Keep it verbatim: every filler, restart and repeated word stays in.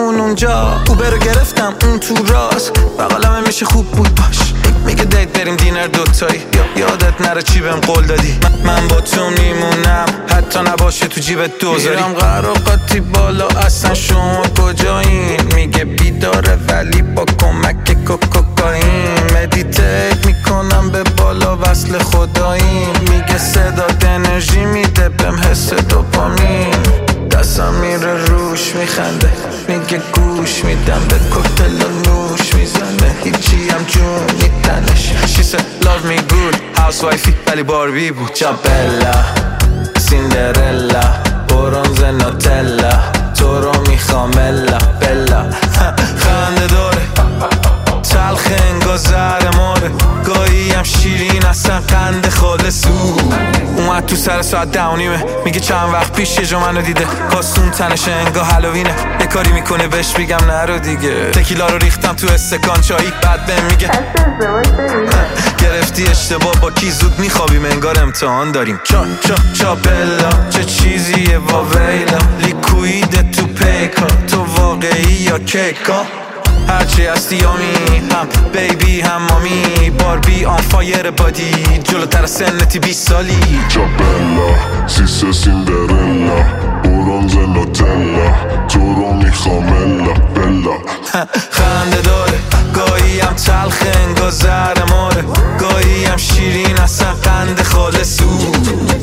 اون اونجا، اوبر رو گرفتم اون تو راست، بغلمه میشه خوب بود باش. میگه دیت بریم دینر دوتایی، یادت نره چی بهم قول دادی. من با تو میمونم حتی نباشه تو جیبت دوزاری. میرم قراقاتی بالا اصلا شما کجایین؟ میگه بیداره ولی با کمک کوکائین. مدیتیت میکنم به بالا وصل خداییم. میگه صدات انرژی میده بهم حس دوپامین. دستم میره روش میخنده، میگه گوش میدم به کوکتل و نوش میزنه، هیچی هم جون میتنش. She said love me good housewifey ولی باربی بود. جابلا سیندرلا برونز نوتلا، تو رو میخوام الا بلا. خنده داره تلخ انگار زهر ماره، گاهی هم شیرین اصلا قند خالصو. اومد تو سر ساعت ده و نیمه، میگه چند وقت پیش یه جا منو دیده، کاستون تنشه انگار هالوینه. یه کاری میکنه بهش بگم نرو دیگه، تکیلا رو ریختم تو استکان چایی، بعد بهم میگه گرفتی اشتباه با کی، زود میخوابیم انگار امتحان داریم. چا چا چا بلا چه چیزیه واویلا، لیکوید تو پیکا، تو واقعی یا کیکا؟ هرچی هستی یامی، هم بیبی هم مامی، باربی آن فایر بادی، جلوتر سنتی بیست سالی. جابلا سیسه سیندرلا برونز نوتلا، تو رو میخوام الا بلا. خنده داره گاهی هم تلخ انگار زهر ماره، گاهی هم شیرین اصلا قند خالصو.